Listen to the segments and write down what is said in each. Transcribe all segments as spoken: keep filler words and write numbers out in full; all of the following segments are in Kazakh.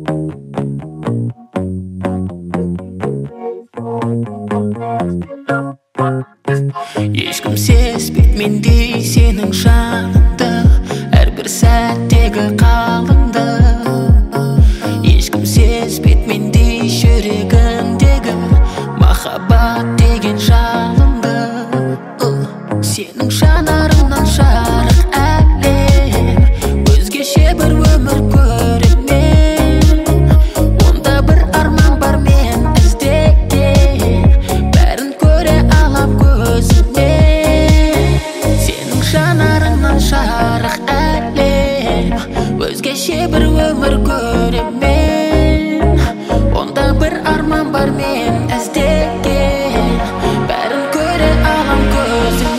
Ешкім сезбейт мендей сенің жаныңды, әрбір сәттегі қалыңды. Ешкім сезбейт мендей жүрегіңдегі махаббат деген жалынды. Сенің жанарыңнан жарық әлем, өзгеше бір өмір көремін. Онда бір арман бар мен іздеген, бәрін көре алам көзіммен. Сенің жанарыңнан жарық әлем, өзгеше бір өмір көремін. Онда бір арман бар мен іздеген, бәрін көре алам көзіммен.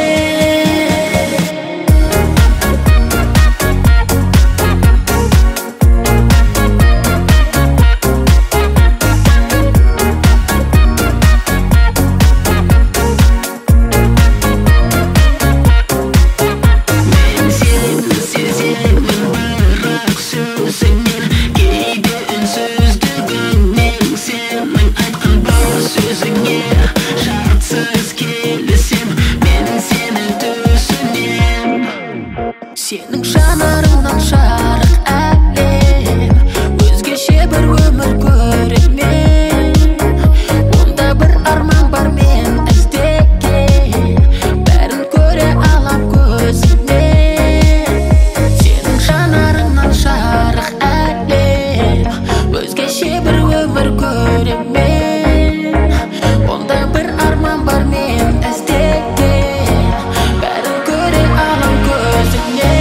Сенің жанарыңнан жарық әлем, өзгеше бір өмір көремін. Онда бір арман бар мен іздеген, бәрін көре алам көзіммен. Сенің жанарыңнан жарық әлем, өзгеше бір өмір көремін. Онда бір арман бар мен іздеген, бәрін көре алам көзіммен.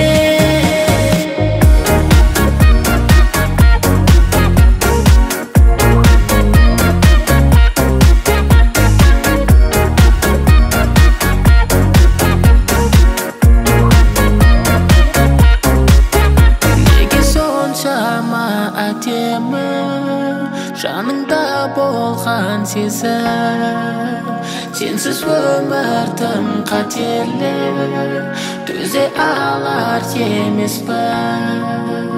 Әдемі жаныңда болған сезім, сенсіз өмір тым қатерлі, төзе алар емеспін.